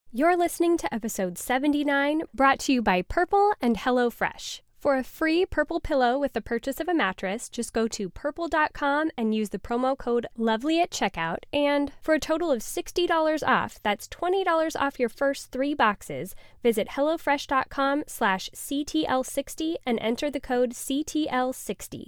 You're listening to episode 79, brought to you by Purple and HelloFresh. For a free Purple pillow with the purchase of a mattress, just go to purple.com and use the promo code LOVELY at checkout. And for a total of $60 off, that's $20 off your first 3 boxes, visit hellofresh.com/CTL60 and enter the code CTL60.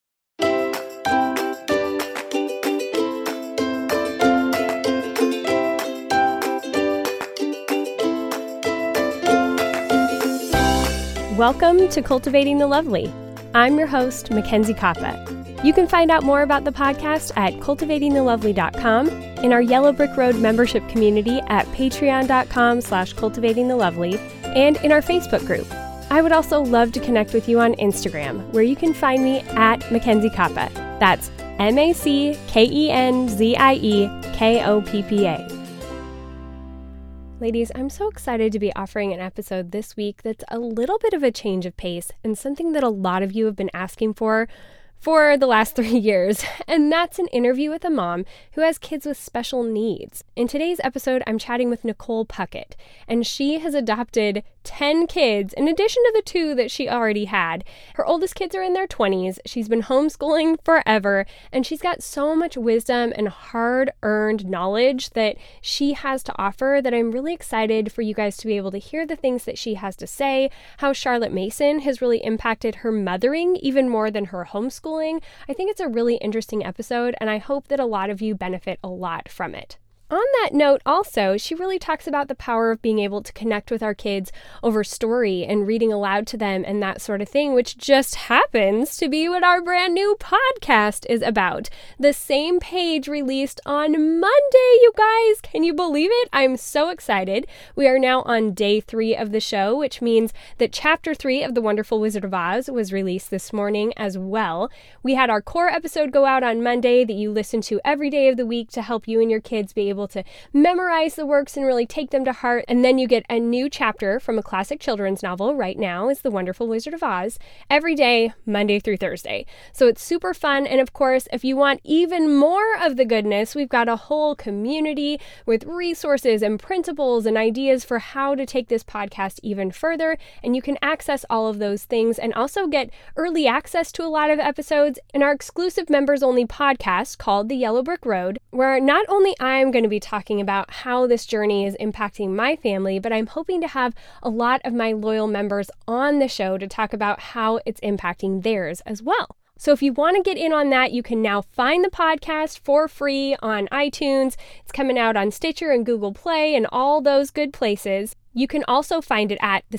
Welcome to Cultivating the Lovely. I'm your host, Mackenzie Koppa. You can find out more about the podcast at cultivatingthelovely.com, in our Yellow Brick Road membership community at patreon.com/cultivatingthelovely, and in our Facebook group. I would also love to connect with you on Instagram, where you can find me at Mackenzie Koppa. That's MACKENZIEKOPPA. Ladies, I'm so excited to be offering an episode this week that's a little bit of a change of pace and something that a lot of you have been asking for the last 3 years, and that's an interview with a mom who has kids with special needs. In today's episode, I'm chatting with Nicole Puckett, and she has adopted 10 kids in addition to the 2 that she already had. Her oldest kids are in their 20s. She's been homeschooling forever, and she's got so much wisdom and hard-earned knowledge that she has to offer that I'm really excited for you guys to be able to hear the things that she has to say, how Charlotte Mason has really impacted her mothering even more than her homeschooling. I think it's a really interesting episode, and I hope that a lot of you benefit a lot from it. On that note, also, she really talks about the power of being able to connect with our kids over story and reading aloud to them and that sort of thing, which just happens to be what our brand new podcast is about. The Same Page released on Monday, you guys. Can you believe it? I'm so excited. We are now on day 3 of the show, which means that chapter 3 of The Wonderful Wizard of Oz was released this morning as well. We had our core episode go out on Monday that you listen to every day of the week to help you and your kids be able to memorize the works and really take them to heart. And then you get a new chapter from a classic children's novel. Right now is The Wonderful Wizard of Oz every day, Monday through Thursday. So it's super fun. And of course, if you want even more of the goodness, we've got a whole community with resources and principles and ideas for how to take this podcast even further. And you can access all of those things and also get early access to a lot of episodes in our exclusive members only podcast called The Yellow Brick Road, where not only I'm going to be talking about how this journey is impacting my family, but I'm hoping to have a lot of my loyal members on the show to talk about how it's impacting theirs as well. So if you want to get in on that, you can now find the podcast for free on iTunes. It's coming out on Stitcher and Google Play and all those good places. You can also find it at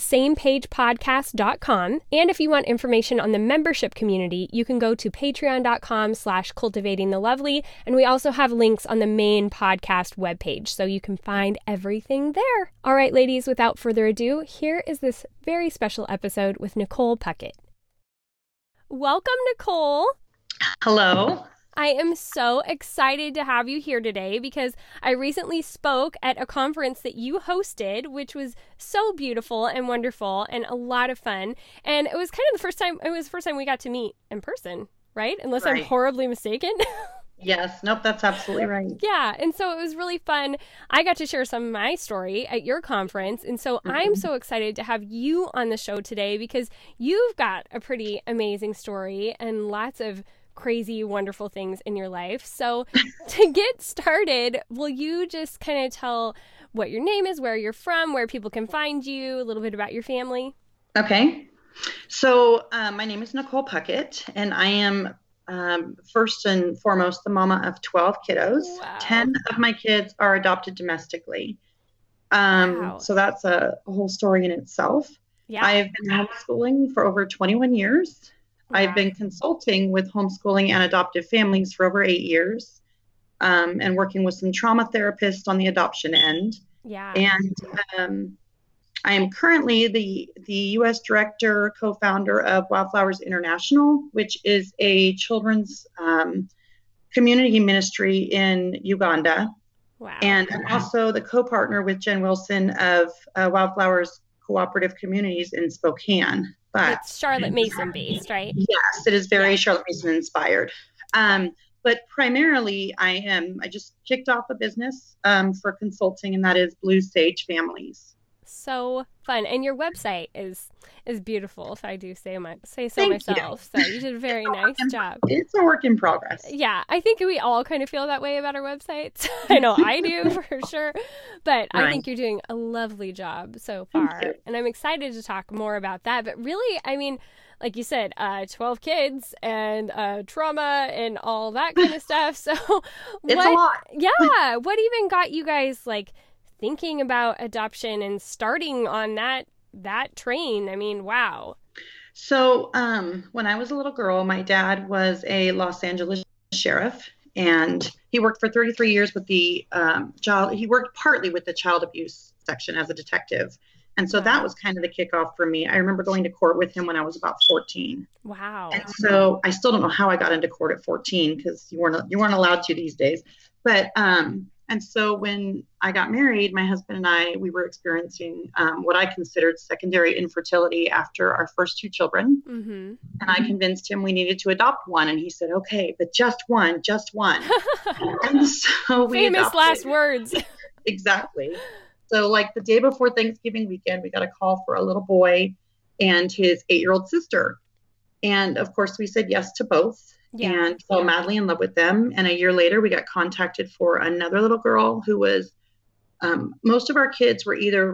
thesamepagepodcast.com. And if you want information on the membership community, you can go to patreon.com/cultivatingthelovely. And we also have links on the main podcast webpage, so you can find everything there. All right, ladies, without further ado, here is this very special episode with Nicole Puckett. Welcome, Nicole. Hello. I am so excited to have you here today because I recently spoke at a conference that you hosted, which was so beautiful and wonderful and a lot of fun. And it was kind of the first time we got to meet in person, right? Unless Right. I'm horribly mistaken. Yes. Nope. That's absolutely right. Yeah. And so it was really fun. I got to share some of my story at your conference. And so I'm so excited to have you on the show today because you've got a pretty amazing story and lots of crazy, wonderful things in your life. So to get started, will you just kind of tell what your name is, where you're from, where people can find you, a little bit about your family? Okay. So my name is Nicole Puckett, and I am first and foremost the mama of 12 kiddos. Wow. 10 of my kids are adopted domestically. Wow. So that's a whole story in itself. Yeah. I've been homeschooling for over 21 years. Wow. I've been consulting with homeschooling and adoptive families for over 8 years, and working with some trauma therapists on the adoption end. Yeah. And I am currently the U.S. director, co-founder of Wildflowers International, which is a children's community ministry in Uganda. Wow. And I'm also the co-partner with Jen Wilson of Wildflowers Cooperative Communities in Spokane. But it's Charlotte Mason based, right? yes, it is very Charlotte Mason inspired. But primarily, I just kicked off a business for consulting, and that is Blue Sage Families. So fun. And your website is beautiful, if I do say so Thank myself. You. So you did a very nice job. It's a work in progress. Yeah, I think we all kind of feel that way about our websites. I know I do for sure. But right. I think you're doing a lovely job so far. And I'm excited to talk more about that. But really, I mean, like you said, 12 kids and trauma and all that kind of stuff. So it's a lot. Yeah. What even got you guys like thinking about adoption and starting on that train? I mean, wow. So when I was a little girl, my dad was a Los Angeles sheriff, and he worked for 33 years with the he worked partly with the child abuse section as a detective. And so that was kind of the kickoff for me. I remember going to court with him when I was about 14. Wow. And so I still don't know how I got into court at 14, because you weren't allowed to these days. But and so when I got married, my husband and I, we were experiencing what I considered secondary infertility after our first 2 children. Mm-hmm. And I convinced him we needed to adopt one. And he said, okay, but just one. And so we Famous adopted. Last words. Exactly. So like the day before Thanksgiving weekend, we got a call for a little boy and his 8-year-old sister. And of course, we said yes to both. Yeah. And fell madly in love with them. And a year later, we got contacted for another little girl who was, most of our kids were either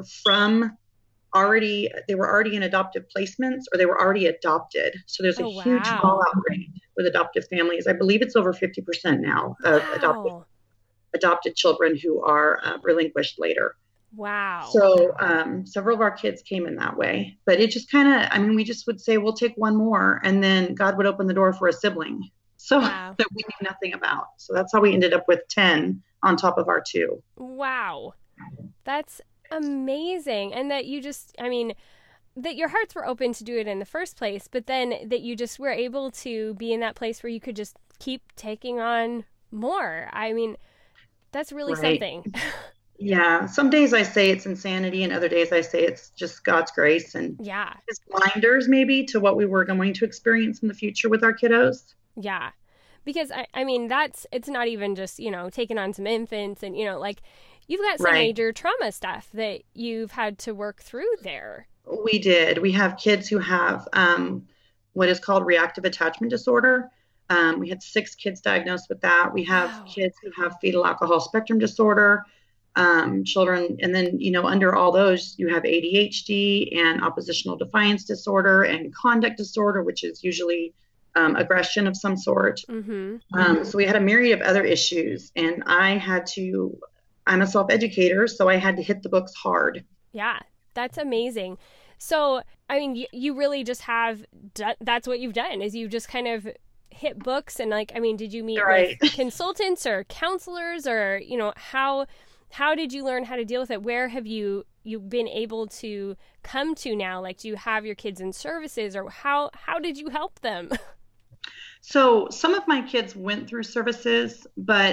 they were already in adoptive placements, or they were already adopted. So there's a huge fallout rate with adoptive families. I believe it's over 50% now of adopted children who are relinquished later. Wow. So several of our kids came in that way, but it just we just would say, we'll take one more, and then God would open the door for a sibling. So that we knew nothing about. So that's how we ended up with 10 on top of our 2. Wow. That's amazing. And that you just, that your hearts were open to do it in the first place, but then that you just were able to be in that place where you could just keep taking on more. That's really something. Yeah. Some days I say it's insanity, and other days I say it's just God's grace and his blinders maybe to what we were going to experience in the future with our kiddos. Yeah. Because it's not even just, taking on some infants and, like you've got some major trauma stuff that you've had to work through there. We did. We have kids who have what is called reactive attachment disorder. We had 6 kids diagnosed with that. We have kids who have fetal alcohol spectrum disorder. Children, and then under all those you have ADHD and oppositional defiance disorder and conduct disorder, which is usually aggression of some sort. Mm-hmm. So we had a myriad of other issues, and I'm a self-educator, so I had to hit the books hard. Yeah, that's amazing. So you really just have that's what you've done, is you just kind of hit books, and did you meet with consultants or counselors, or how did you learn how to deal with it? Where have you been able to come to now? Like, do you have your kids in services, or how did you help them? So some of my kids went through services,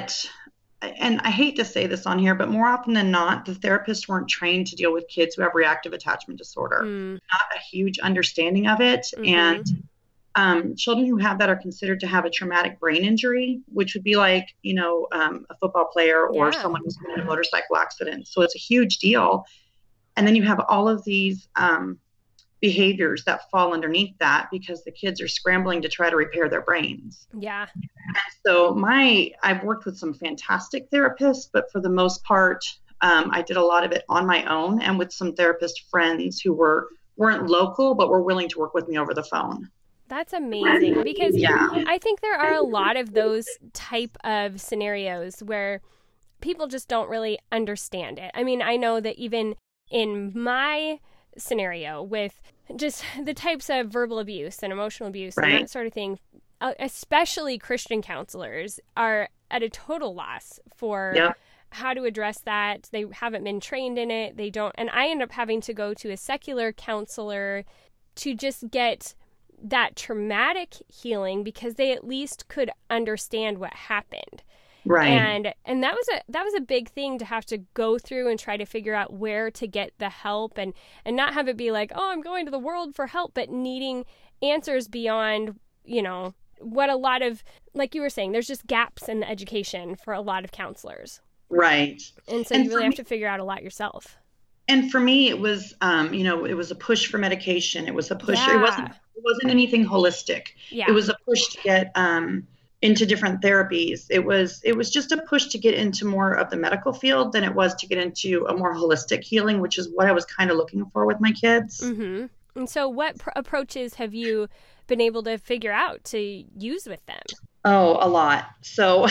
and I hate to say this on here, but more often than not, the therapists weren't trained to deal with kids who have reactive attachment disorder. Not a huge understanding of it. Mm-hmm. And children who have that are considered to have a traumatic brain injury, which would be like, a football player or someone who's been in a motorcycle accident. So it's a huge deal. And then you have all of these behaviors that fall underneath that, because the kids are scrambling to try to repair their brains. Yeah. So I've worked with some fantastic therapists, but for the most part, I did a lot of it on my own and with some therapist friends who weren't local, but were willing to work with me over the phone. That's amazing, because I think there are a lot of those type of scenarios where people just don't really understand it. I know that even in my scenario with just the types of verbal abuse and emotional abuse and that sort of thing, especially Christian counselors are at a total loss for how to address that. They haven't been trained in it. They don't. And I end up having to go to a secular counselor to just get that traumatic healing, because they at least could understand what happened. Right. And that was a big thing to have to go through and try to figure out where to get the help, and not have it be like, oh, I'm going to the world for help, but needing answers beyond, what a lot of, like you were saying, there's just gaps in the education for a lot of counselors. Right. And so you really have to figure out a lot yourself. And for me, it was, it was a push for medication. It was a push. Yeah. It wasn't anything holistic. Yeah. It was a push to get into different therapies. It was just a push to get into more of the medical field than it was to get into a more holistic healing, which is what I was kind of looking for with my kids. Mm-hmm. And so what approaches have you been able to figure out to use with them? Oh, a lot. So,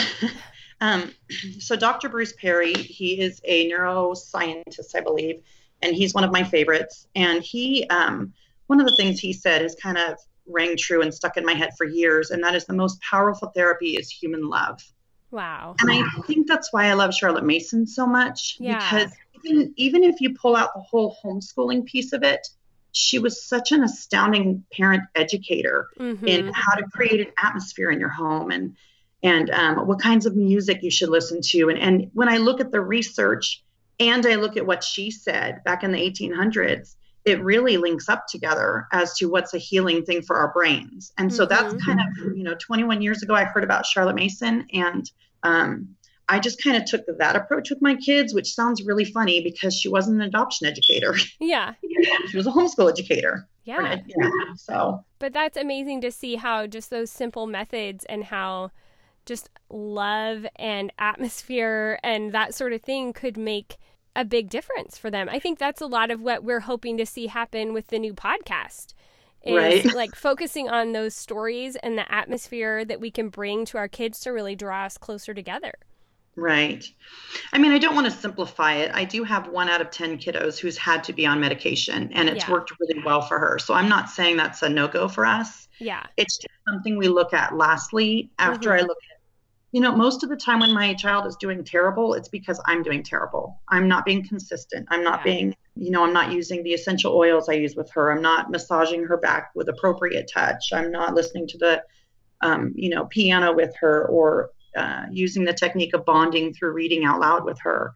so Dr. Bruce Perry, he is a neuroscientist, I believe, and he's one of my favorites. And he, one of the things he said has kind of rang true and stuck in my head for years, and that is the most powerful therapy is human love. Wow. And I think that's why I love Charlotte Mason so much, because even if you pull out the whole homeschooling piece of it, she was such an astounding parent educator in how to create an atmosphere in your home and what kinds of music you should listen to. And when I look at the research and I look at what she said back in the 1800s, it really links up together as to what's a healing thing for our brains. And so that's kind of, 21 years ago, I heard about Charlotte Mason, and I just kind of took that approach with my kids, which sounds really funny because she wasn't an adoption educator. Yeah. She was a homeschool educator. Yeah. So. But that's amazing to see how just those simple methods and how just love and atmosphere and that sort of thing could make a big difference for them. I think that's a lot of what we're hoping to see happen with the new podcast. Is like focusing on those stories and the atmosphere that we can bring to our kids to really draw us closer together. Right. I mean, I don't want to simplify it. I do have 1 out of 10 kiddos who's had to be on medication, and it's worked really well for her. So I'm not saying that's a no-go for us. Yeah. It's just something we look at lastly after I look at, most of the time when my child is doing terrible, it's because I'm doing terrible. I'm not being consistent. I'm not being, I'm not using the essential oils I use with her. I'm not massaging her back with appropriate touch. I'm not listening to the, piano with her, or using the technique of bonding through reading out loud with her.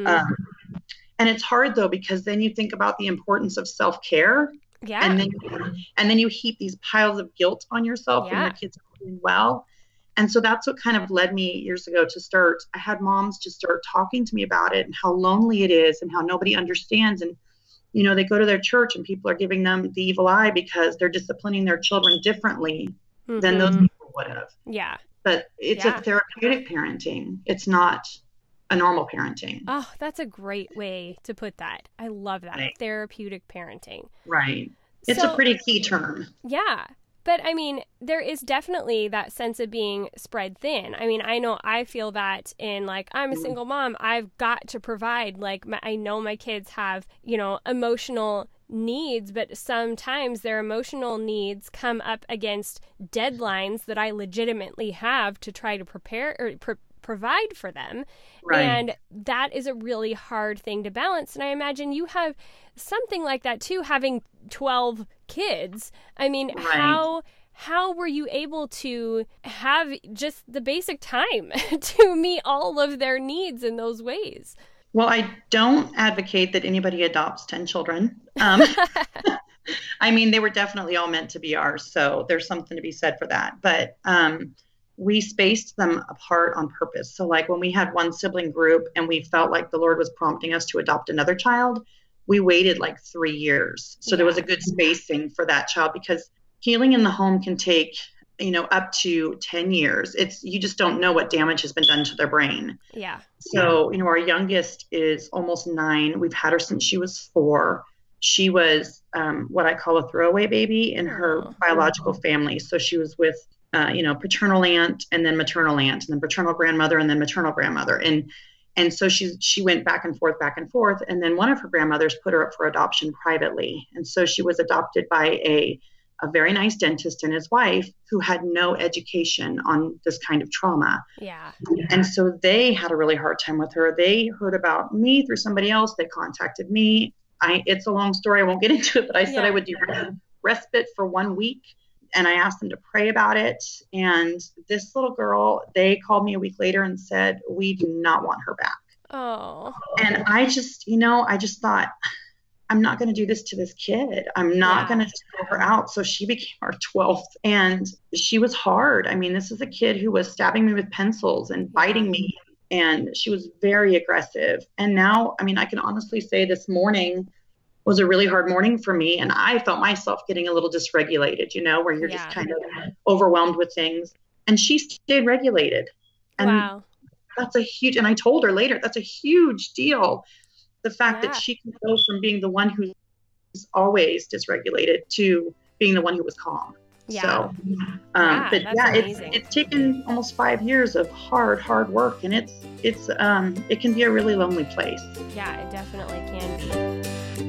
And it's hard though, because then you think about the importance of self-care. Yeah. And then you heap these piles of guilt on yourself when your kids are doing well. And so that's what kind of led me years ago to I had moms just start talking to me about it and how lonely it is and how nobody understands. And, they go to their church and people are giving them the evil eye because they're disciplining their children differently than those people would have. Yeah. But it's a therapeutic parenting. It's not a normal parenting. Oh, that's a great way to put that. I love that. Right. Therapeutic parenting. Right. It's a pretty key term. Yeah. But I mean, there is definitely that sense of being spread thin. I mean, I know I feel that in I'm a single mom. I've got to provide, I know my kids have, emotional needs, but sometimes their emotional needs come up against deadlines that I legitimately have to try to prepare or provide for them. Right. And that is a really hard thing to balance. And I imagine you have something like that too, having 12 kids. I mean, how were you able to have just the basic time to meet all of their needs in those ways? Well, I don't advocate that anybody adopts 10 children. I mean, they were definitely all meant to be ours. So there's something to be said for that. But we spaced them apart on purpose. So when we had one sibling group and we felt like the Lord was prompting us to adopt another child, we waited 3 years. So there was a good spacing for that child, because healing in the home can take, up to 10 years. You just don't know what damage has been done to their brain. Yeah. So, our youngest is almost 9. We've had her since she was 4. She was what I call a throwaway baby in her biological family. So she was with, paternal aunt and then maternal aunt and then paternal grandmother and then maternal grandmother. And so she went back and forth. And then one of her grandmothers put her up for adoption privately. And so she was adopted by a very nice dentist and his wife who had no education on this kind of trauma. Yeah. And so they had a really hard time with her. They heard about me through somebody else. They contacted me. It's a long story. I won't get into it, but I said I would do respite for 1 week. And I asked them to pray about it. And this little girl, they called me a week later and said, we do not want her back. Oh. And I just thought, I'm not going to do this to this kid. I'm not going to throw her out. So she became our 12th, and she was hard. I mean, this is a kid who was stabbing me with pencils and biting me, and she was very aggressive. And now, I mean, I can honestly say this morning was a really hard morning for me. And I felt myself getting a little dysregulated, where you're just kind of overwhelmed with things. And she stayed regulated. And that's a huge, and I told her later, that's a huge deal. The fact that she can go from being the one who's always dysregulated to being the one who was calm. So, it's taken almost 5 years of hard work, and it can be a really lonely place. Yeah, it definitely can be.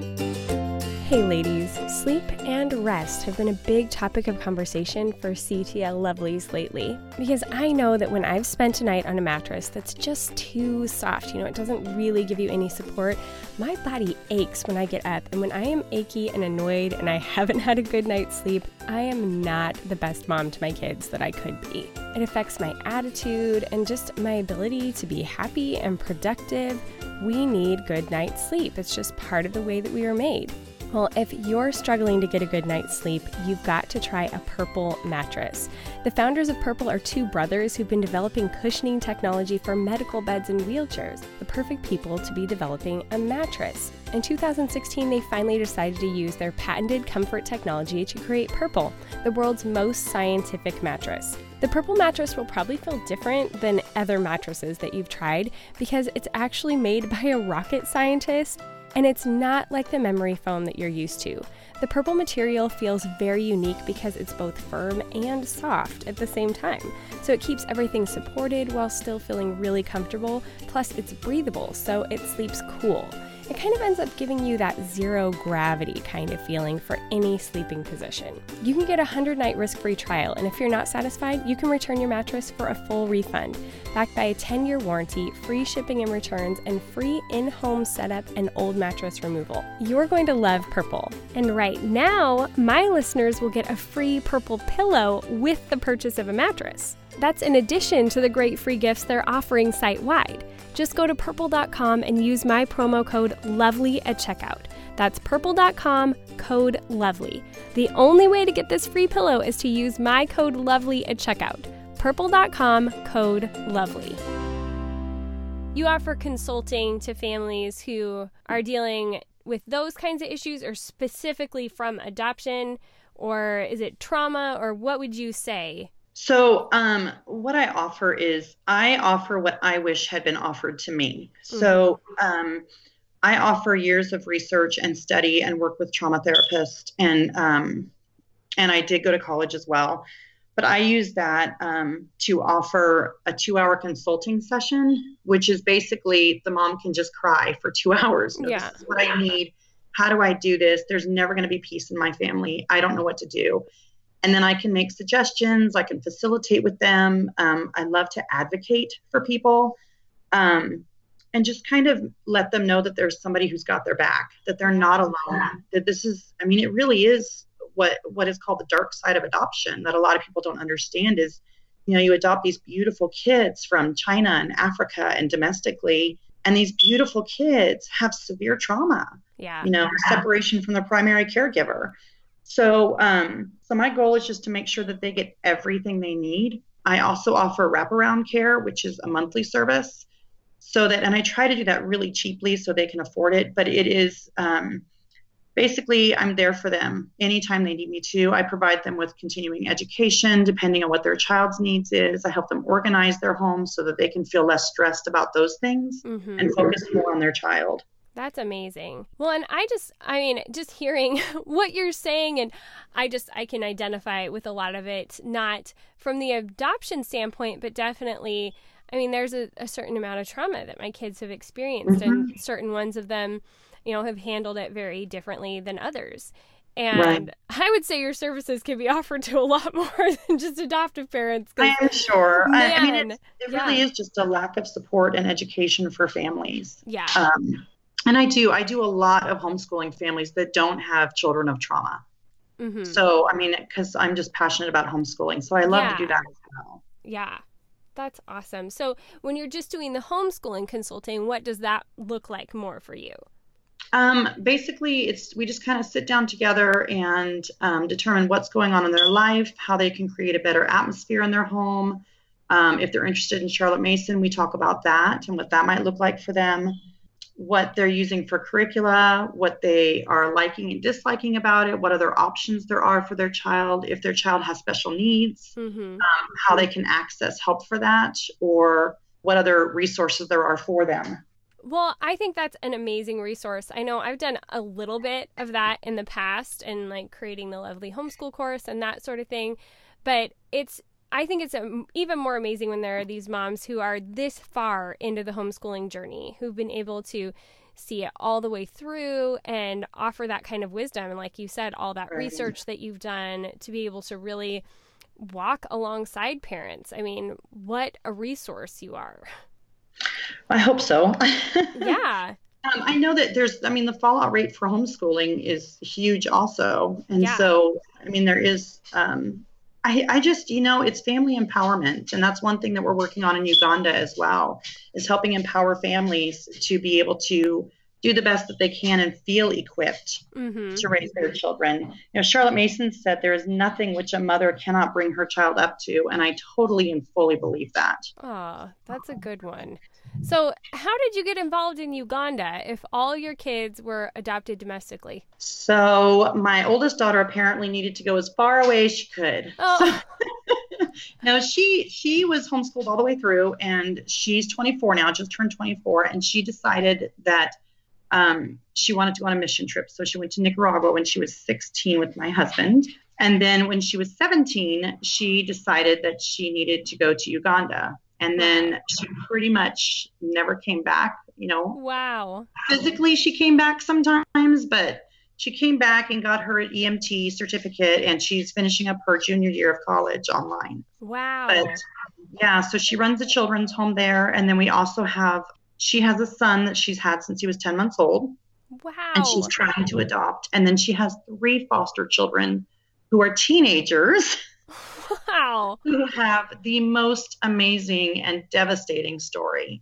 Hey ladies, sleep and rest have been a big topic of conversation for CTL Lovelies lately, because I know that when I've spent a night on a mattress that's just too soft, it doesn't really give you any support, my body aches when I get up, and when I am achy and annoyed and I haven't had a good night's sleep, I am not the best mom to my kids that I could be. It affects my attitude and just my ability to be happy and productive. We need good night's sleep. It's just part of the way that we are made. Well, if you're struggling to get a good night's sleep, you've got to try a Purple mattress. The founders of Purple are two brothers who've been developing cushioning technology for medical beds and wheelchairs, the perfect people to be developing a mattress. In 2016, they finally decided to use their patented comfort technology to create Purple, the world's most scientific mattress. The Purple mattress will probably feel different than other mattresses that you've tried because it's actually made by a rocket scientist. And it's not like the memory foam that you're used to. The Purple material feels very unique because it's both firm and soft at the same time. So it keeps everything supported while still feeling really comfortable. Plus it's breathable, so it sleeps cool. It kind of ends up giving you that zero gravity kind of feeling for any sleeping position. You can get a 100-night risk-free trial, and if you're not satisfied, you can return your mattress for a full refund, backed by a 10-year warranty, free shipping and returns, and free in-home setup and old mattress removal. You're going to love Purple. And right now, my listeners will get a free Purple pillow with the purchase of a mattress. That's in addition to the great free gifts they're offering site-wide. Just go to purple.com and use my promo code LOVELY at checkout. That's purple.com, code LOVELY. The only way to get this free pillow is to use my code LOVELY at checkout. Purple.com, code LOVELY. You offer consulting to families who are dealing with those kinds of issues, or specifically from adoption, or is it trauma, or what would you say? So what I offer is I offer what I wish had been offered to me. So I offer years of research and study and work with trauma therapists, and I did go to college as well. But I use that to offer a 2-hour consulting session, which is basically the mom can just cry for 2 hours. This is what I need. How do I do this? There's never going to be peace in my family. I don't know what to do. And then I can make suggestions. I can facilitate with them. I love to advocate for people, and just kind of let them know that there's somebody who's got their back, that they're not alone, that this is, I mean, it really is what is called the dark side of adoption that a lot of people don't understand is, you adopt these beautiful kids from China and Africa and domestically, and these beautiful kids have severe trauma, separation from their primary caregiver. So my goal is just to make sure that they get everything they need. I also offer wraparound care, which is a monthly service, and I try to do that really cheaply so they can afford it. But it is basically I'm there for them anytime they need me to. I provide them with continuing education depending on what their child's needs is. I help them organize their home so that they can feel less stressed about those things and focus more on their child. That's amazing. Well, and just hearing what you're saying, and I can identify with a lot of it, not from the adoption standpoint, but definitely, there's a certain amount of trauma that my kids have experienced, and certain ones of them, have handled it very differently than others. And I would say your services can be offered to a lot more than just adoptive parents. I am sure. It really is just a lack of support and education for families. Yeah. And I do a lot of homeschooling families that don't have children of trauma. So, because I'm just passionate about homeschooling. So I love to do that as well. Yeah, that's awesome. So when you're just doing the homeschooling consulting, what does that look like more for you? Basically, we just kind of sit down together and determine what's going on in their life, how they can create a better atmosphere in their home. If they're interested in Charlotte Mason, we talk about that and what that might look like for them, what they're using for curricula, what they are liking and disliking about it, what other options there are for their child, if their child has special needs, how they can access help for that, or what other resources there are for them. Well, I think that's an amazing resource. I know I've done a little bit of that in the past and like creating the Lovely Homeschool course and that sort of thing. But I think it's even more amazing when there are these moms who are this far into the homeschooling journey, who've been able to see it all the way through and offer that kind of wisdom. And like you said, all that research that you've done to be able to really walk alongside parents. I mean, what a resource you are. I hope so. Yeah. I know that the fallout rate for homeschooling is huge also. And so, there is, I just, it's family empowerment. And that's one thing that we're working on in Uganda as well, is helping empower families to be able to do the best that they can and feel equipped to raise their children. Charlotte Mason said there is nothing which a mother cannot bring her child up to. And I totally and fully believe that. Oh, that's a good one. So how did you get involved in Uganda if all your kids were adopted domestically? So my oldest daughter apparently needed to go as far away as she could. Oh. No, she was homeschooled all the way through, and she's 24 now, just turned 24, and she decided that she wanted to go on a mission trip. So she went to Nicaragua when she was 16 with my husband. And then when she was 17, she decided that she needed to go to Uganda. And then she pretty much never came back, Wow. Physically, she came back sometimes, but she came back and got her EMT certificate, and she's finishing up her junior year of college online. Wow. But yeah, so she runs a children's home there. And then we also she has a son that she's had since he was 10 months old. Wow. And she's trying to adopt. And then she has 3 foster children who are teenagers. Wow. Who have the most amazing and devastating story.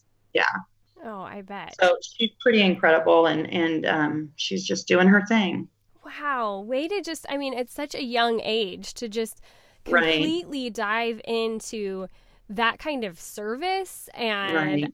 Oh, I bet. So she's pretty incredible, and she's just doing her thing. Wow. Way to just, it's such a young age to just completely dive into that kind of service. And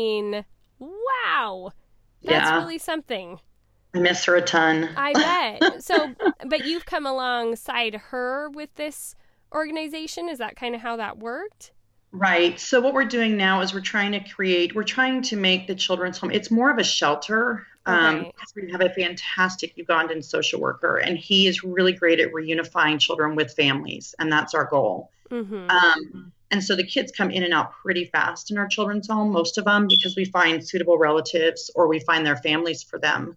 wow. That's really something. I miss her a ton. I bet. So, but you've come alongside her with this organization. Is that kind of how that worked? Right. So what we're doing now is we're trying to make the children's home. It's more of a shelter. We have a fantastic Ugandan social worker, and he is really great at reunifying children with families. And that's our goal. And so the kids come in and out pretty fast in our children's home, most of them, because we find suitable relatives or we find their families for them.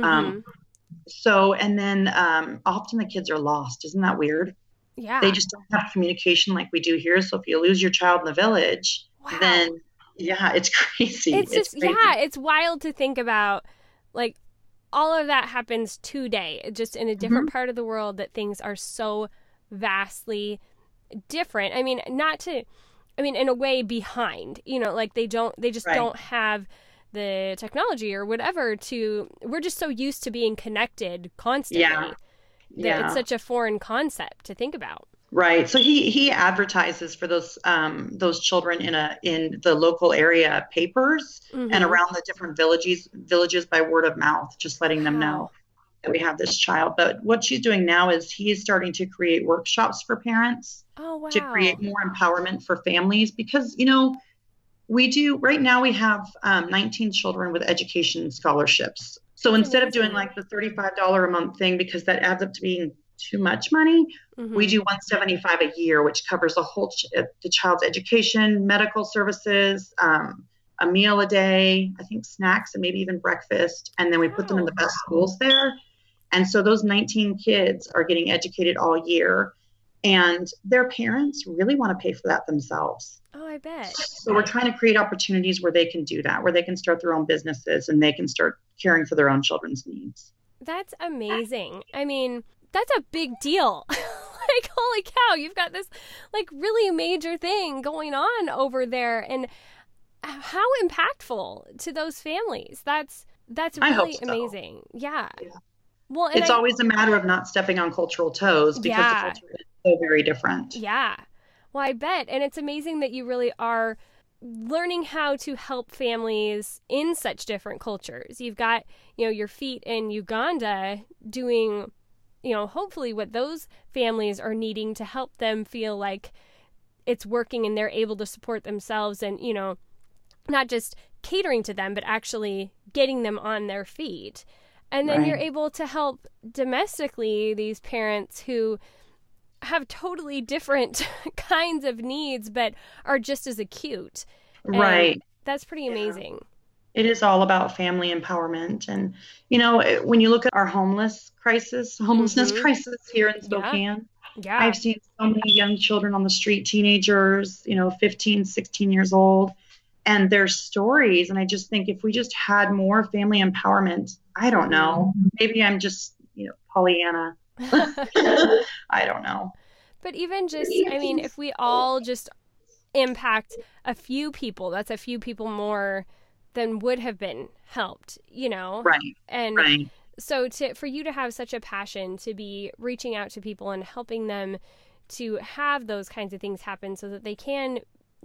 And then often the kids are lost. Isn't that weird? Yeah. They just don't have communication like we do here. So if you lose your child in the village, then it's crazy. It's crazy. It's wild to think about, like, all of that happens today, just in a different part of the world, that things are so vastly different. In a way behind, like they just don't have the technology or whatever we're just so used to being connected constantly that it's such a foreign concept to think about. Right. So he advertises for those children in the local area papers and around the different villages by word of mouth, just letting them know that we have this child. But what she's doing now is he is starting to create workshops for parents to create more empowerment for families, because, we do right now, we have 19 children with education scholarships. So instead of doing like the $35 a month thing, because that adds up to being too much money, we do $175 a year, which covers the child's education, medical services, a meal a day, I think snacks, and maybe even breakfast. And then we put them in the best schools there. And so those 19 kids are getting educated all year, and their parents really want to pay for that themselves. Oh, I bet. So we're trying to create opportunities where they can do that, where they can start their own businesses and they can start caring for their own children's needs. That's amazing. That's a big deal. Like, holy cow, you've got this like really major thing going on over there, and how impactful to those families. That's That's I hope really so. amazing. Yeah. Yeah. Well, and It's always a matter of not stepping on cultural toes because the yeah, culture is so very different. yeah. Well, I bet. And it's amazing that you really are learning how to help families in such different cultures. You've got, your feet in Uganda doing, hopefully what those families are needing to help them feel like it's working and they're able to support themselves and, not just catering to them, but actually getting them on their feet. And then you're able to help domestically these parents who have totally different kinds of needs, but are just as acute. Right. And that's pretty amazing. It is all about family empowerment. And, when you look at our homelessness crisis here in Spokane, Yeah. I've seen so many young children on the street, teenagers, 15, 16 years old, and their stories. And I just think if we just had more family empowerment, I don't know, maybe I'm just, Pollyanna. I don't know. But even just, if we all just impact a few people, that's a few people more than would have been helped, Right. And so for you to have such a passion to be reaching out to people and helping them to have those kinds of things happen so that they can,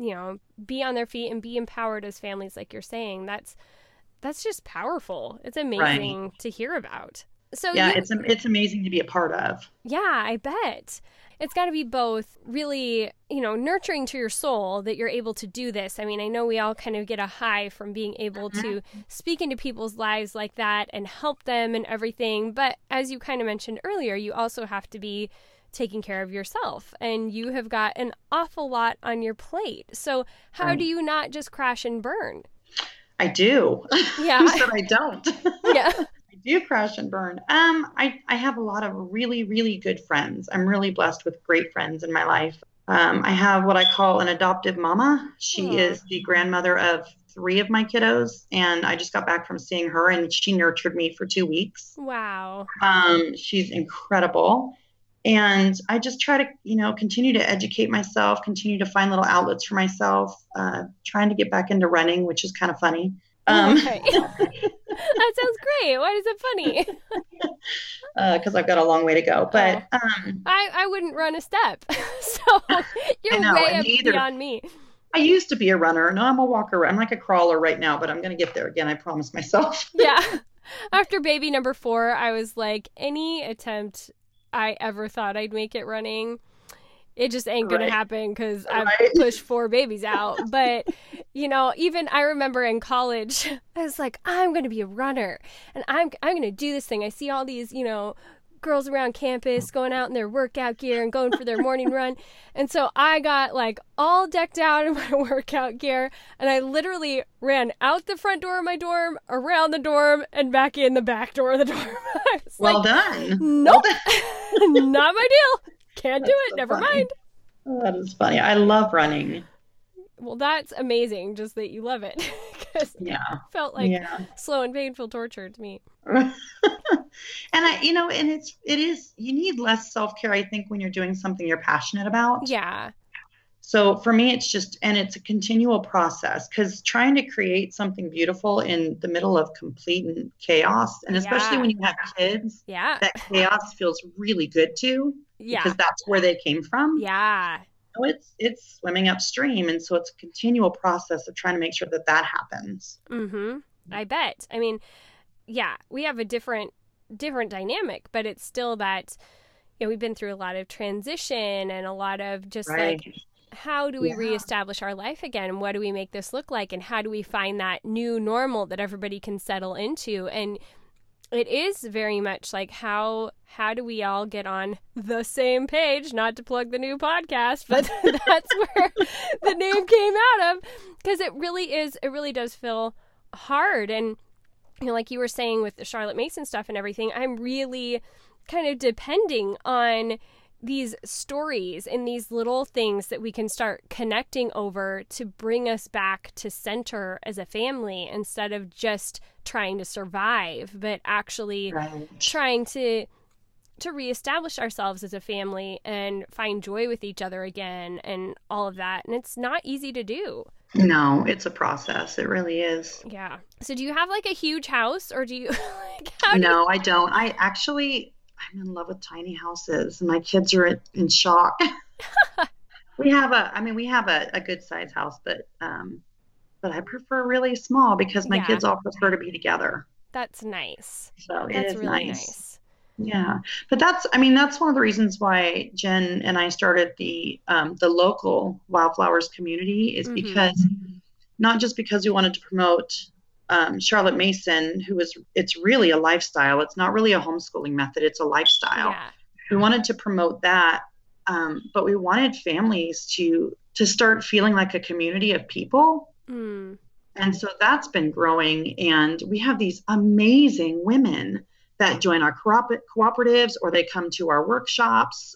be on their feet and be empowered as families, like you're saying, that's just powerful. It's amazing to hear about. So yeah, it's amazing to be a part of. Yeah, I bet. It's got to be both really, nurturing to your soul that you're able to do this. I mean, I know we all kind of get a high from being able to speak into people's lives like that and help them and everything. But as you kind of mentioned earlier, you also have to be taking care of yourself, and you have got an awful lot on your plate. So how do you not just crash and burn? I do. Yeah. Who said I don't? Yeah. I do crash and burn. I have a lot of really, really good friends. I'm really blessed with great friends in my life. I have what I call an adoptive mama. She is the grandmother of 3 of my kiddos, and I just got back from seeing her, and she nurtured me for 2 weeks. Wow. She's incredible. And I just try to, continue to educate myself, continue to find little outlets for myself, trying to get back into running, which is kind of funny. Okay. That sounds great. Why is it funny? Because I've got a long way to go. But I wouldn't run a step. So you're way up beyond me. I used to be a runner. No, I'm a walker. I'm like a crawler right now, but I'm going to get there again. I promise myself. Yeah. After baby number 4, I was like, any attempt I ever thought I'd make it running, it just ain't going to happen because I've pushed 4 babies out. But, even I remember in college, I was like, I'm going to be a runner and I'm going to do this thing. I see all these, girls around campus going out in their workout gear and going for their morning run. And so I got like all decked out in my workout gear, and I literally ran out the front door of my dorm, around the dorm, and back in the back door of the dorm. Well done. Nope. Not my deal. Can't do it. So Never funny. mind. Oh, that is funny. I love running. Well, that's amazing, just that you love it. Because it felt like slow and painful torture to me. And it is, you need less self-care, I think, when you're doing something you're passionate about. Yeah. So for me, it's a continual process, because trying to create something beautiful in the middle of complete chaos, and especially when you have kids, that chaos feels really good too, because that's where they came from. Yeah. So it's swimming upstream. And so it's a continual process of trying to make sure that happens. Mm-hmm. I bet. I mean, we have a different dynamic, but it's still that, we've been through a lot of transition and a lot of just like, how do we reestablish our life again? What do we make this look like? And how do we find that new normal that everybody can settle into? And it is very much like, how do we all get on the same page? Not to plug the new podcast, but that's where the name came out of, because it really does feel hard. And like you were saying with the Charlotte Mason stuff and everything, I'm really kind of depending on these stories and these little things that we can start connecting over to bring us back to center as a family, instead of just trying to survive, but actually trying to reestablish ourselves as a family and find joy with each other again and all of that. And it's not easy to do. No, it's a process. It really is. Yeah. So do you have like a huge house, or do you like how do you No, I don't. I'm in love with tiny houses. My kids are in shock. We have a good size house, but I prefer really small because my Yeah, kids all prefer to be together. that's nice. So it That's is really nice. nice. Yeah, but I mean, that's one of the reasons why Jen and I started the local Wildflowers community is Mhm. because not just because we wanted to promote Charlotte Mason, it's really a lifestyle. It's not really a homeschooling method. It's a lifestyle. Yeah. We wanted to promote that, but we wanted families to start feeling like a community of people. Mm. And so that's been growing. And we have these amazing women that join our cooperatives or they come to our workshops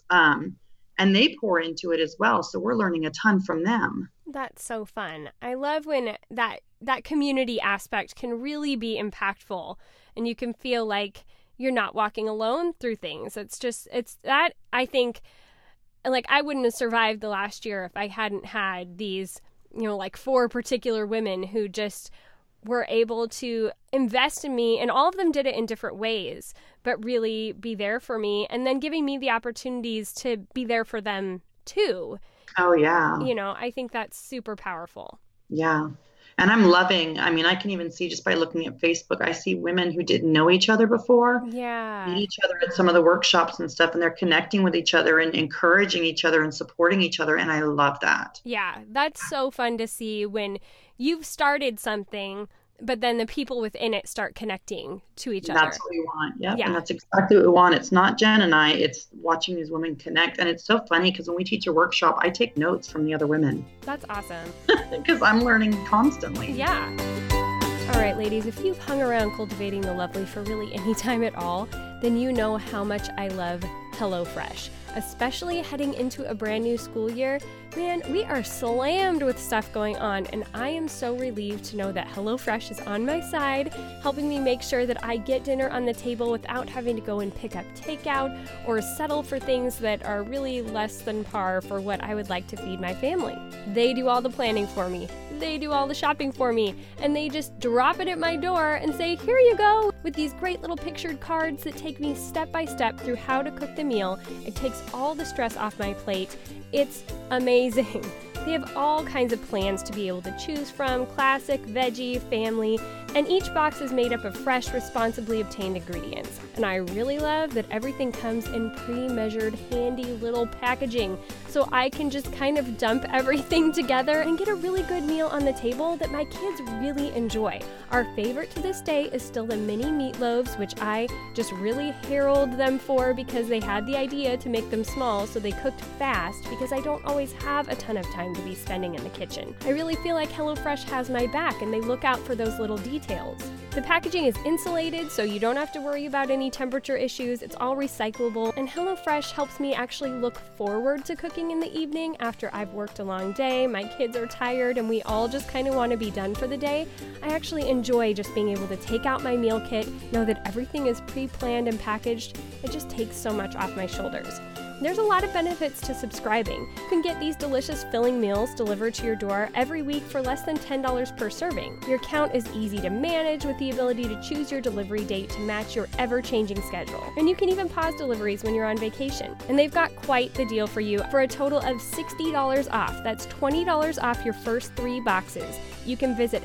and they pour into it as well. So we're learning a ton from them. That's so fun. I love when that community aspect can really be impactful and you can feel like you're not walking alone through things. It's that I think like I wouldn't have survived the last year if I hadn't had these, like four particular women who just were able to invest in me, and all of them did it in different ways, but really be there for me and then giving me the opportunities to be there for them too. Oh, yeah. I think that's super powerful. Yeah. And I mean, I can even see just by looking at Facebook, I see women who didn't know each other before meet Yeah. each other at some of the workshops and stuff, and they're connecting with each other and encouraging each other and supporting each other. And I love that. Yeah. That's so fun to see when you've started something, but then the people within it start connecting to each And that's other. what we want. Yep. And Yeah. that's exactly what we want. It's not Jen and I, it's watching these women connect. And it's so funny because when we teach a workshop, I take notes from the other women That's awesome. because I'm learning constantly. Yeah. All right, ladies, if you've hung around Cultivating the Lovely for really any time at all, then you know how much I love HelloFresh. Especially heading into a brand new school year, man, we are slammed with stuff going on, and I am so relieved to know that HelloFresh is on my side, helping me make sure that I get dinner on the table without having to go and pick up takeout or settle for things that are really less than par for what I would like to feed my family. They do all the planning for me. They do all the shopping for me, and they just drop it at my door and say, here you go, with these great little pictured cards that take me step by step through how to cook the meal. It takes all the stress off my plate. It's amazing. They have all kinds of plans to be able to choose from, classic, veggie, family, and each box is made up of fresh, responsibly obtained ingredients. And I really love that everything comes in pre-measured, handy little packaging, so I can just kind of dump everything together and get a really good meal on the table that my kids really enjoy. Our favorite to this day is still the mini meatloaves, which I just really herald them for because they had the idea to make them small so they cooked fast because I don't always have a ton of time to be spending in the kitchen. I really feel like HelloFresh has my back and they look out for those little details. The packaging is insulated, so you don't have to worry about any temperature issues. It's all recyclable, and HelloFresh helps me actually look forward to cooking in the evening after I've worked a long day, my kids are tired, and we all just kind of want to be done for the day. I actually enjoy just being able to take out my meal kit, know that everything is pre-planned and packaged. It just takes so much off my shoulders. There's a lot of benefits to subscribing. You can get these delicious filling meals delivered to your door every week for less than $10 per serving. Your account is easy to manage with the ability to choose your delivery date to match your ever-changing schedule. And you can even pause deliveries when you're on vacation. And they've got quite the deal for you for a total of $60 off. That's $20 off your first 3 boxes. You can visit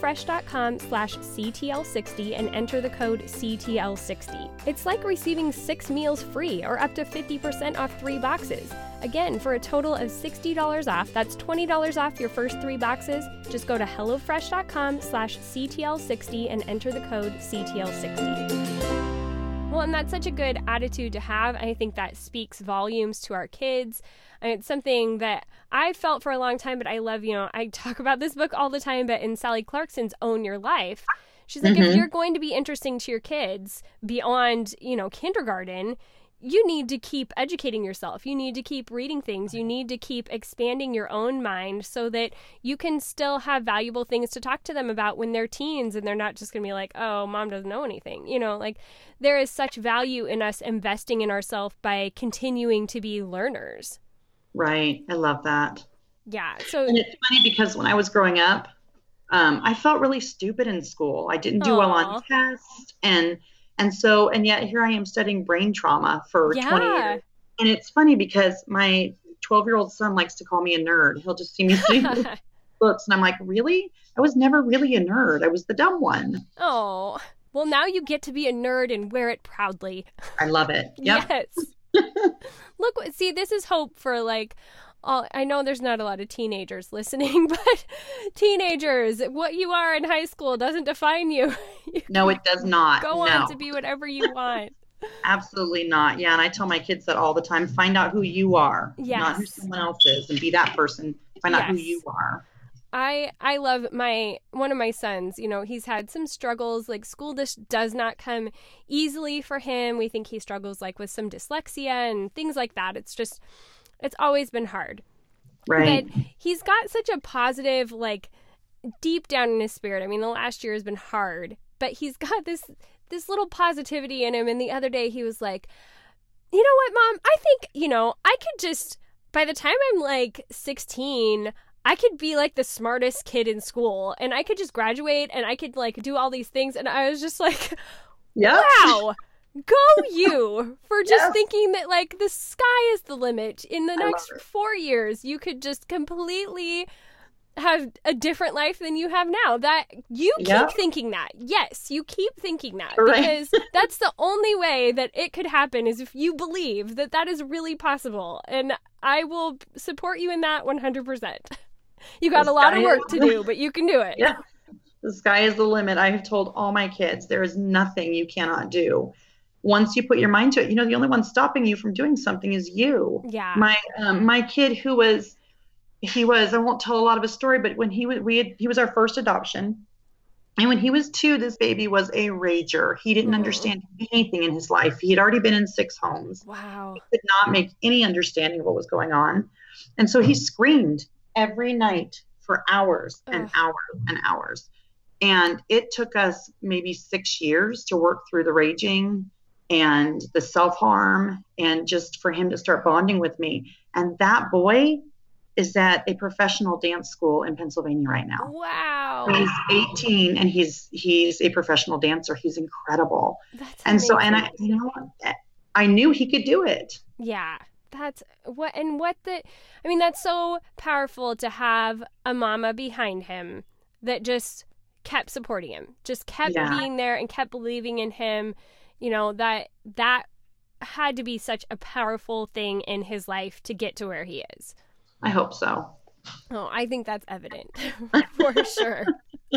HelloFresh.com/CTL60 and enter the code CTL60. It's like receiving 6 meals free or up to 50% off 3 boxes. Again, for a total of $60 off, that's $20 off your first 3 boxes. Just go to HelloFresh.com/CTL60 and enter the code CTL60. Well, and that's such a good attitude to have. I think that speaks volumes to our kids. And it's something that I've felt for a long time, but I love, I talk about this book all the time, but in Sally Clarkson's Own Your Life, she's like, if you're going to be interesting to your kids beyond, kindergarten, you need to keep educating yourself. You need to keep reading things. You need to keep expanding your own mind so that you can still have valuable things to talk to them about when they're teens and they're not just going to be like, oh, mom doesn't know anything. There is such value in us investing in ourselves by continuing to be learners. Right. I love that. Yeah. So, And it's funny because when I was growing up, I felt really stupid in school. I didn't do well on oh, tests, and yet here I am studying brain trauma for 20 yeah. years. And it's funny because my 12-year-old son likes to call me a nerd. He'll just see me sitting with books, and I'm like, really? I was never really a nerd. I was the dumb one. Oh, well, now you get to be a nerd and wear it proudly. I love it. Yep. Yes. Look, see, this is hope for like, I know there's not a lot of teenagers listening, but teenagers, what you are in high school doesn't define you. You No, it does not. go No, on to be whatever you want. absolutely not. Yeah, and I tell my kids that all the time. Find out who you are, not who Yes. someone else is, and be that person. Find out who Yes. you are. I love one of my sons, he's had some struggles, like school just does not come easily for him. We think he struggles like with some dyslexia and things like that. It's always been hard. Right. But he's got such a positive, like, deep down in his spirit. I mean, the last year has been hard, but he's got this little positivity in him. And the other day he was like, you know what, Mom? I think, I could just, by the time I'm like 16, I could be like the smartest kid in school and I could just graduate and I could like do all these things. And I was just like, Yeah. wow, go you for just Yes. thinking that like the sky is the limit. In the I love next it. 4 years, you could just completely have a different life than you have now. That you Yeah. keep thinking that. Yes, you keep thinking that Right. because that's the only way that it could happen is if you believe that that is really possible. And I will support you in that 100%. You got The a lot of sky work is- to do, but you can do it. Yeah. The sky is the limit. I have told all my kids there is nothing you cannot do. Once you put your mind to it, the only one stopping you from doing something is you. Yeah. My kid he was, I won't tell a lot of his story, but when he was our first adoption. And when he was 2, this baby was a rager. He didn't understand anything in his life. He had already been in 6 homes. Wow. He could not make any understanding of what was going on. And so he screamed every night for hours and Ugh. hours and hours. And it took us maybe 6 years to work through the raging and the self-harm and just for him to start bonding with me. And that boy is at a professional dance school in Pennsylvania right now. Wow. He's 18 and he's a professional dancer. He's incredible. That's And so, and amazing. I knew he could do it. Yeah. That's that's so powerful to have a mama behind him that just kept supporting him, just kept Yeah. being there and kept believing in him. That had to be such a powerful thing in his life to get to where he is. I hope so. Oh, I think that's evident for sure.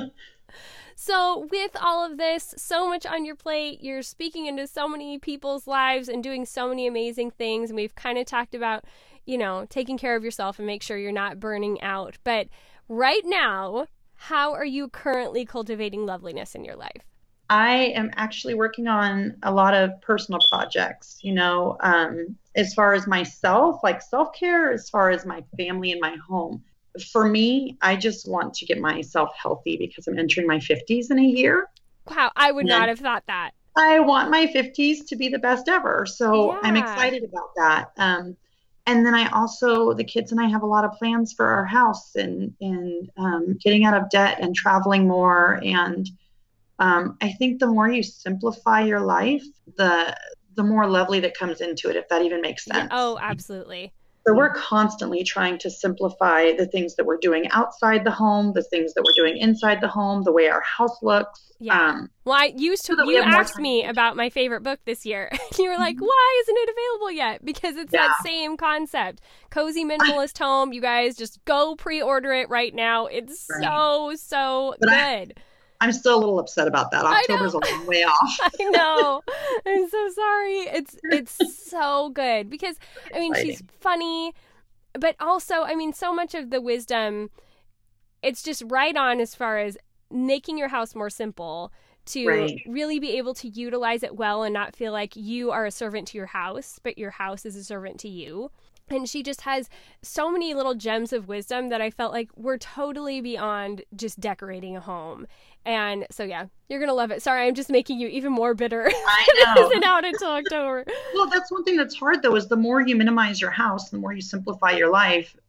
So with all of this, so much on your plate, you're speaking into so many people's lives and doing so many amazing things. And we've kind of talked about, taking care of yourself and make sure you're not burning out. But right now, how are you currently cultivating loveliness in your life? I am actually working on a lot of personal projects, as far as myself, like self-care, as far as my family and my home. For me, I just want to get myself healthy because I'm entering my 50s in a year. Wow, I would Yeah. not have thought that. I want my 50s to be the best ever. So I'm Yeah. excited about that. And then the kids and I have a lot of plans for our house and getting out of debt and traveling more. And I think the more you simplify your life, the more lovely that comes into it, if that even makes sense. Yeah, oh, absolutely. So we're constantly trying to simplify the things that we're doing outside the home, the things that we're doing inside the home, the way our house looks. Yeah. Well, you that we have more asked time me to- about my favorite book this year. You were like, why isn't it available yet? Because it's that same concept. Cozy Minimalist Home. You guys just go pre-order it right now. It's Right. so But good. I'm still a little upset about that. I October's a know. long way off. I know. I'm so sorry. It's so good because she's funny, but also so much of the wisdom, it's just right on as far as making your house more simple to Right. really be able to utilize it well and not feel like you are a servant to your house, but your house is a servant to you. And she just has so many little gems of wisdom that I felt like were totally beyond just decorating a home. And so, yeah, you're going to love it. Sorry, I'm just making you even more bitter. I It know. isn't out until October. Well, that's one thing that's hard, though, is the more you minimize your house, the more you simplify your life,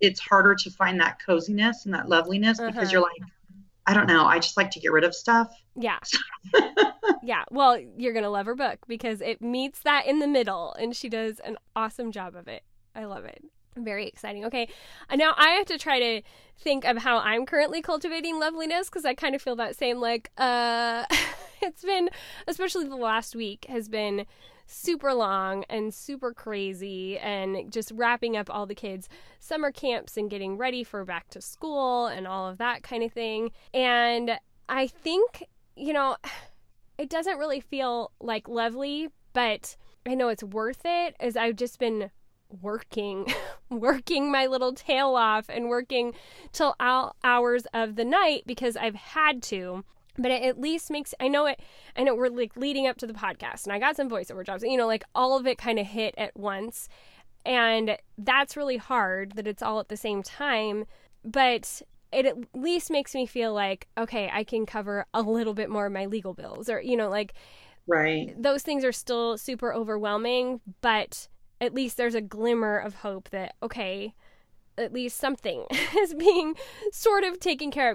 it's harder to find that coziness and that loveliness because you're like, I don't know, I just like to get rid of stuff. Yeah. Yeah. Well, you're going to love her book because it meets that in the middle, and she does an awesome job of it. I love it. Very exciting. Okay. Now I have to try to think of how I'm currently cultivating loveliness, because I kind of feel that same, like, it's been, especially the last week, has been super long and super crazy, and just wrapping up all the kids' summer camps and getting ready for back to school and all of that kind of thing. And I think, it doesn't really feel like lovely, but I know it's worth it, as I've just been working my little tail off and working till all hours of the night because I've had to. But it at least makes, I know we're like leading up to the podcast, and I got some voiceover jobs, like all of it kind of hit at once. And that's really hard that it's all at the same time. But it at least makes me feel like, okay, I can cover a little bit more of my legal bills, or, right. Those things are still super overwhelming, but at least there's a glimmer of hope that, okay, at least something is being sort of taken care of.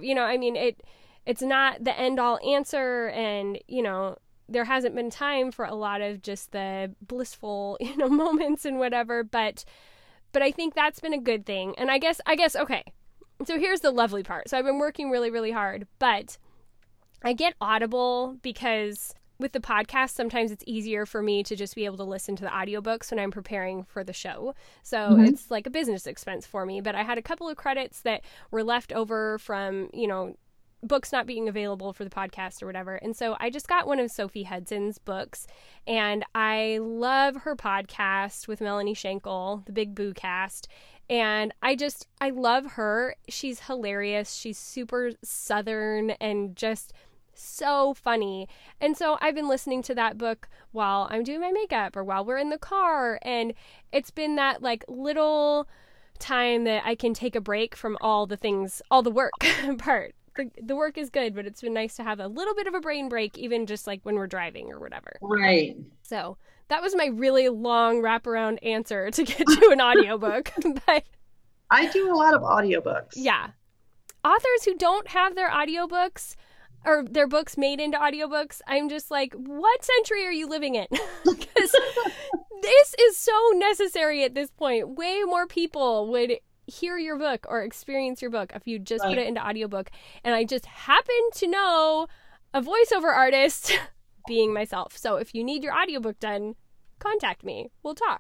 It's not the end-all answer, and, there hasn't been time for a lot of just the blissful, moments and whatever, but I think that's been a good thing. And I guess, okay, so here's the lovely part. So I've been working really, really hard, but I get Audible because with the podcast, sometimes it's easier for me to just be able to listen to the audiobooks when I'm preparing for the show. So it's like a business expense for me. But I had a couple of credits that were left over from, books not being available for the podcast or whatever. And so I just got one of Sophie Hudson's books, and I love her podcast with Melanie Schenkel, the Big Boo Cast. And I love her. She's hilarious. She's super Southern and just so funny. And so I've been listening to that book while I'm doing my makeup or while we're in the car. And it's been that like little time that I can take a break from all the things, all the work part. The work is good, but it's been nice to have a little bit of a brain break, even just like when we're driving or whatever. Right. So that was my really long wraparound answer to get to an audiobook. But I do a lot of audiobooks. Yeah. Authors who don't have their audiobooks or their books made into audiobooks, I'm just like, what century are you living in? Because this is so necessary at this point. Way more people would hear your book or experience your book if you just put it into audiobook. And I just happen to know a voiceover artist, being myself. So if you need your audiobook done, contact me. We'll talk.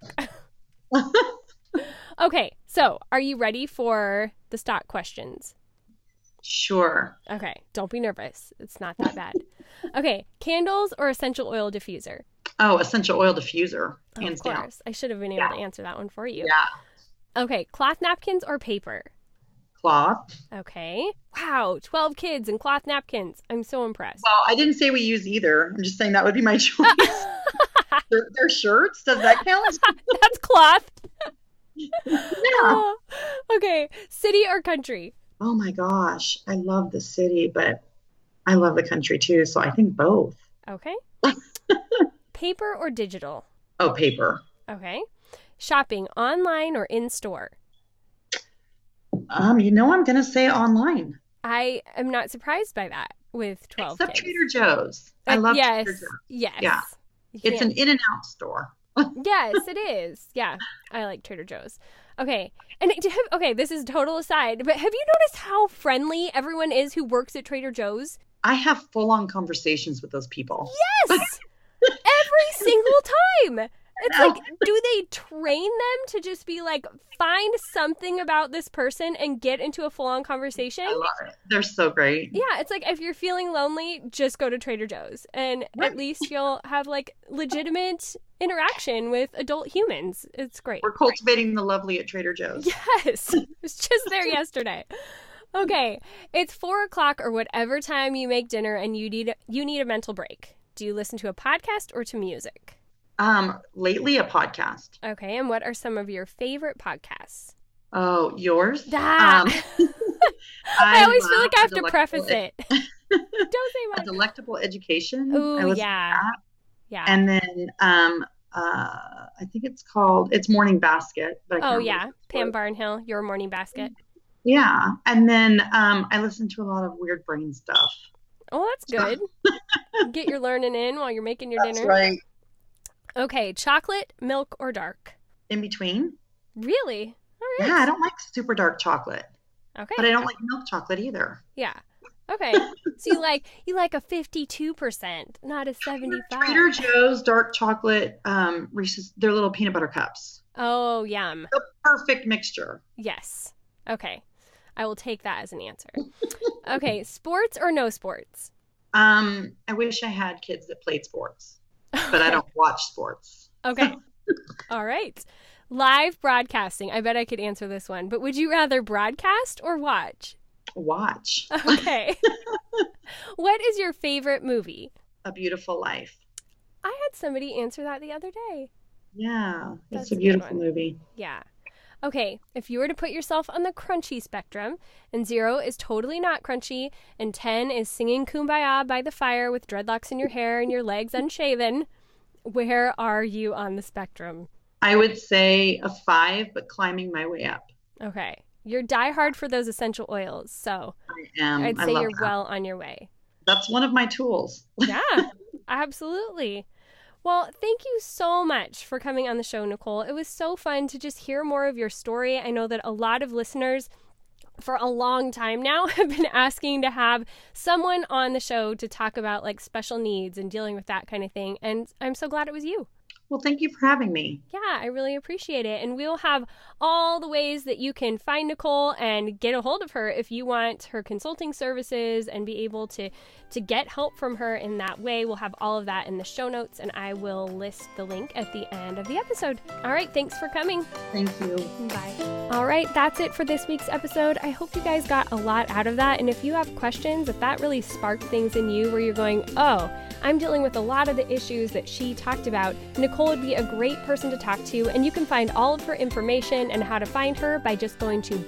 Okay, so are you ready for the stock questions? Sure. Okay, don't be nervous. It's not that bad. Okay, candles or essential oil diffuser? Oh, essential oil diffuser, hands down. Of course. I should have been able to answer that one for you. Yeah. Okay, cloth napkins or paper? Cloth. Okay. Wow, 12 kids and cloth napkins. I'm so impressed. Well, I didn't say we use either. I'm just saying that would be my choice. They're shirts? Does that count? That's cloth. Yeah. Oh, okay, city or country? Oh my gosh. I love the city, but I love the country too. So I think both. Okay. Paper or digital? Oh, paper. Okay. Shopping online or in store? I'm going to say online. I am not surprised by that with 12 Except kids. Trader Joe's. I love Trader Joe's. Yes. Yeah. It's an in and out store. Yes, it is. Yeah. I like Trader Joe's. Okay. And okay, this is total aside, but have you noticed how friendly everyone is who works at Trader Joe's? I have full-on conversations with those people. Yes. Every single time. It's like, do they train them to just be like, find something about this person and get into a full-on conversation? I love it. They're so great. Yeah, it's like, if you're feeling lonely, just go to Trader Joe's. And at least you'll have like legitimate interaction with adult humans. It's great. We're cultivating the lovely at Trader Joe's. Yes. I was just there yesterday. Okay. It's 4:00 or whatever time you make dinner and you need a mental break. Do you listen to a podcast or to music? Lately a podcast. Okay, and what are some of your favorite podcasts? Oh, yours? I always feel like I have to preface it. Don't say much. A Delectable Education. Oh, yeah. Yeah. And then I think it's Morning Basket. But Oh, yeah. Pam Barnhill, Your Morning Basket. Yeah. And then I listen to a lot of Weird Brain stuff. Oh, that's good. Get your learning in while you're making your dinner. That's right. Okay, chocolate, milk, or dark? In between. Really? All right. Yeah, I don't like super dark chocolate. Okay. But I don't like milk chocolate either. Yeah. Okay. So you like a 52%, not a 75. Trader Joe's dark chocolate Reese's, their little peanut butter cups. Oh, yum. The perfect mixture. Yes. Okay. I will take that as an answer. Okay, sports or no sports? I wish I had kids that played sports, but I don't watch sports. Okay. All right. Live broadcasting. I bet I could answer this one, but would you rather broadcast or watch? Watch. Okay. What is your favorite movie? A Beautiful Life. I had somebody answer that the other day. Yeah, That's it's a beautiful movie. Yeah. Okay, if you were to put yourself on the crunchy spectrum, and 0 is totally not crunchy, and 10 is singing Kumbaya by the fire with dreadlocks in your hair and your legs unshaven, where are you on the spectrum? I would say a 5, but climbing my way up. Okay. You're diehard for those essential oils, so I am. I'd say you're that. well on your way. That's one of my tools. Yeah, absolutely. Well, thank you so much for coming on the show, Nicole. It was so fun to just hear more of your story. I know that a lot of listeners for a long time now have been asking to have someone on the show to talk about like special needs and dealing with that kind of thing. And I'm so glad it was you. Well, thank you for having me. Yeah, I really appreciate it. And we'll have all the ways that you can find Nicole and get a hold of her if you want her consulting services and be able to get help from her in that way. We'll have all of that in the show notes, and I will list the link at the end of the episode. All right, thanks for coming. Thank you. Bye. All right, that's it for this week's episode. I hope you guys got a lot out of that. And if you have questions, if that really sparked things in you where you're going, oh, I'm dealing with a lot of the issues that she talked about, Nicole would be a great person to talk to, and you can find all of her information and how to find her by just going to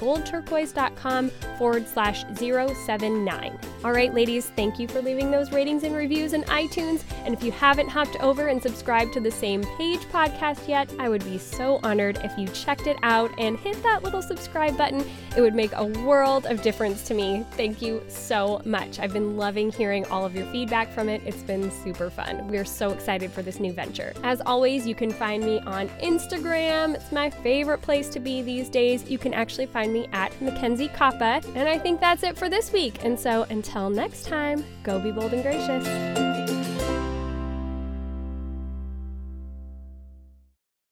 boldturquoise.com/079. All right, ladies, thank you for leaving those ratings and reviews in iTunes. And if you haven't hopped over and subscribed to the Same Page podcast yet, I would be so honored if you checked it out and hit that little subscribe button. It would make a world of difference to me. Thank you so much. I've been loving hearing all of your feedback from it. It's been super fun. We're so excited for this new venture. As always, you can find me on Instagram. It's my favorite place to be these days. You can actually find me at Mackenzie Koppa. And I think that's it for this week. And so until next time, go be bold and gracious.